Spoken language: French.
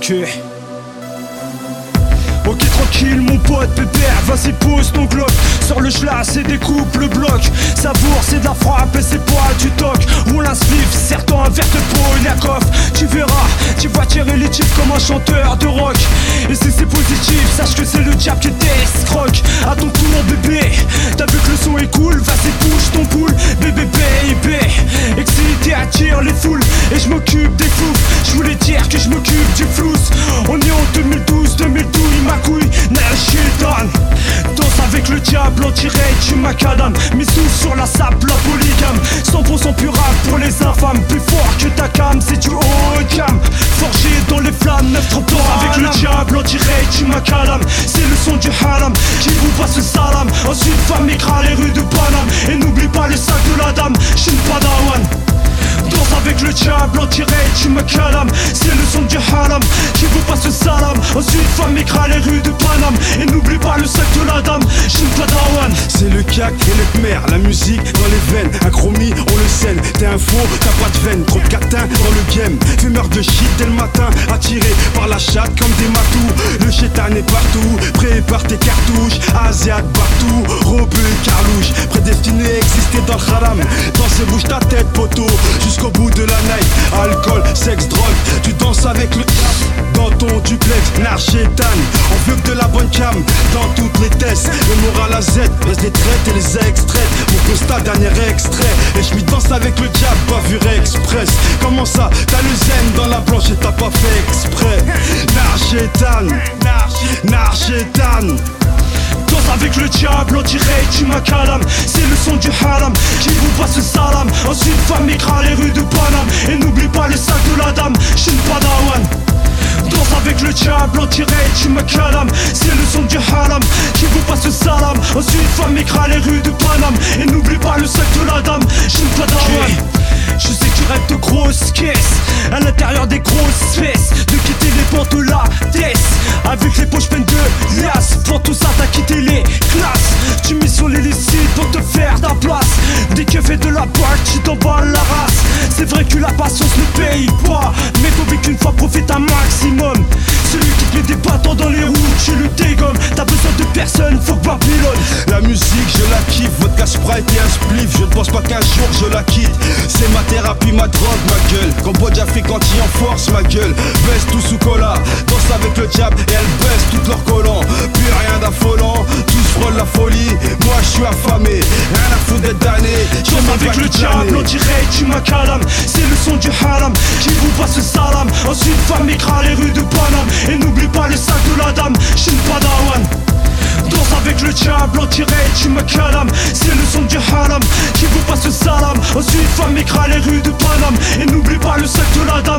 Ok tranquille mon pote pépère, vas-y pose ton glock. Sur le schlass et découpe le bloc. Savoure c'est de la frappe et c'est pas du toc. Roule un spliff, serre-toi un verre de Poliakov. Tu verras, tu vas tirer les titres comme un chanteur de rock. Et si c'est positif, sache que c'est le diable qui t'escroque. À ton tour bébé, t'as vu que le son est cool, vas-y pousse ton poule. Bébé baby, excité attire les foules. Et je m'occupe des fous, je voulais dire que je m'occupe du flouze. On est en 2012, 2012, ma couille, Nashidan. Danse avec le diable, en tiré du macadam. Mis sous sur la sable, la polygame. 100% pur rap pour les infâmes. Plus fort que ta cam, c'est du haut de gamme. Forgé dans les flammes, 930 ans avec le diable, en tiré du macadam. C'est le son du haram, qui vous passe le salam. Ensuite femme écra les rues de Paname. Et n'oublie pas les sacs de la dame, Shin Padawan. Danse avec le diable, en tiré du macadam. C'est le son du haram, qui vous passe le salam. Ensuite femme écra les rues de Paname. Et n'oublie pas le sac de la dame, Shin Padawan. C'est le cac et le khmer, la musique dans les veines. Un chromie, on le scène. T'es un faux, t'as pas de veine. Trop de catin dans le game. Fumeur de shit dès le matin, attiré par la chatte comme des matous. Le chétan est partout, prépare tes cartouches. Asiat, Batou, Robeux et Carlouche. Prédestiné à exister dans le haram. Dans ses bouches ta tête poteau, jusqu'au bout de la night. Alcool, sexe, drogue, tu danses avec le dans ton duplex, Narchétan. On veut que de la bonne cam dans toutes les tests. Le moral à Z, reste les traites et les extraits. Mon constat, dernier extrait. Et je m'y danse avec le diable, bavure express. Comment ça, t'as le zen dans la planche et t'as pas fait exprès. Narchétan, Narchétan. Danse avec le diable, en tiré du macadam. C'est le son du haram, qui vous passe le salam. Ensuite femme écra les rues de Paname. Et n'oublie pas les sacs de la dame, Shin Padawan. Danse avec le diable, en tiré du macadam. C'est le son du haram, qui vous passe le salam. Ensuite femme écra les rues de Paname. Et n'oublie pas le sac de la dame, Shin Padawan. Je sais que tu rêves de grosses caisses, à l'intérieur des grosses fesses, de quitter les pentes de la tête. Avec les poches pleines de liasses, pour tout ça t'as quitté les classes. Tu mises sur l'illicite pour te faire ta place. Dès que fait de la boîte, tu t'emballes la race. C'est vrai que la patience ne paye pas, mais faut vite qu'une fois profite un maximum. Celui qui te met des bâtons dans les roues, tu le dégommes. T'as besoin de personne, faut que Babylone. La musique je la kiffe, vodka Sprite et un spliff. Je ne pense pas qu'un jour je la quitte. C'est ma thérapie, ma drogue, ma gueule. Cambodge fait quand il en force, ma gueule. Baisse tout sous cola, danse avec le diable et elle baisse toutes leurs collants. Plus rien d'affolant, tous frôlent la folie. Moi je suis affamé, rien à foutre d'être damné. Danse avec le diable, en tiré du macadam. C'est le son du haram, qui vous passe le salam. Ensuite femme écra les rues de Paname. Et n'oublie pas les sacs de la dame, Shin Padawan. Danse avec le diable, en tiré du macadam. C'est le son du haram, qui vous passe le salam. Ensuite femme écra les rues de Paname. Et n'oublie pas le sac de la dame,